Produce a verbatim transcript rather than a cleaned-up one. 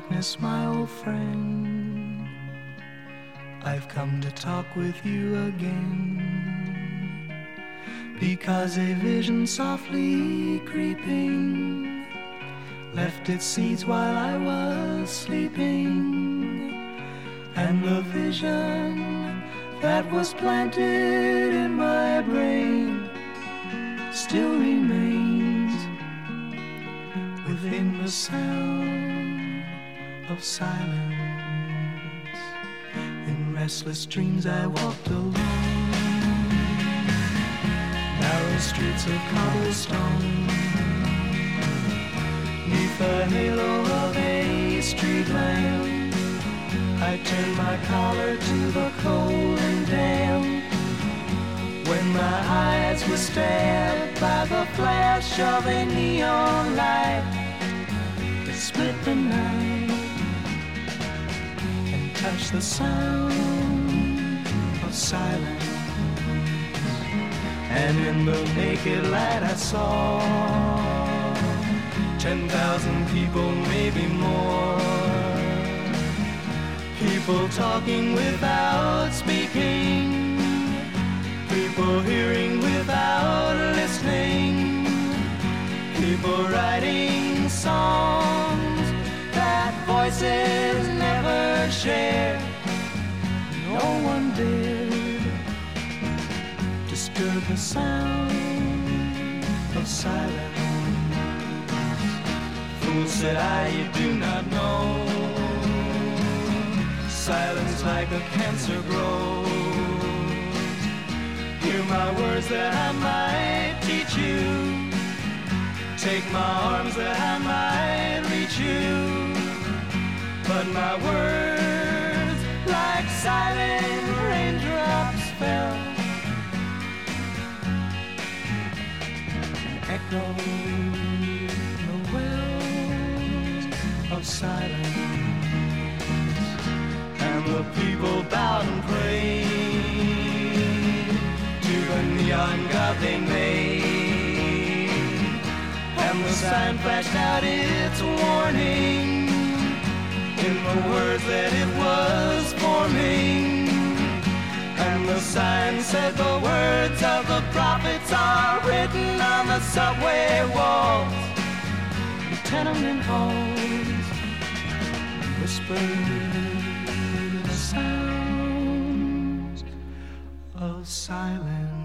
darkness, my old friend, I've come to talk with you again, because a vision softly creeping left its seeds while I was sleeping, and the vision that was planted in my brain still remains within the sound of silence. In restless dreams I walked alone, narrow streets of cobblestone, neath the halo of a street lamp. I turned my collar to the cold and damp, when my eyes were stabbed by the flash of a neon light that split the night and touched the sound of silence. And in the naked light I saw ten thousand people, maybe more, people talking without speaking, people hearing without listening, people writing songs that voices never shared. No one dared disturb the sound of silence. Fool, said I, you do not know, silence like a cancer grows. Hear my words that I might teach you, take my arms that I might reach you, but my words like silent raindrops fell and echoed the wells of silence. And the people bowed and prayed to the neon god they made, and the sign flashed out its warning in the words that it was forming. And the sign said the words of the prophets are written on the subway walls, the tenement halls, whispered sounds of silence.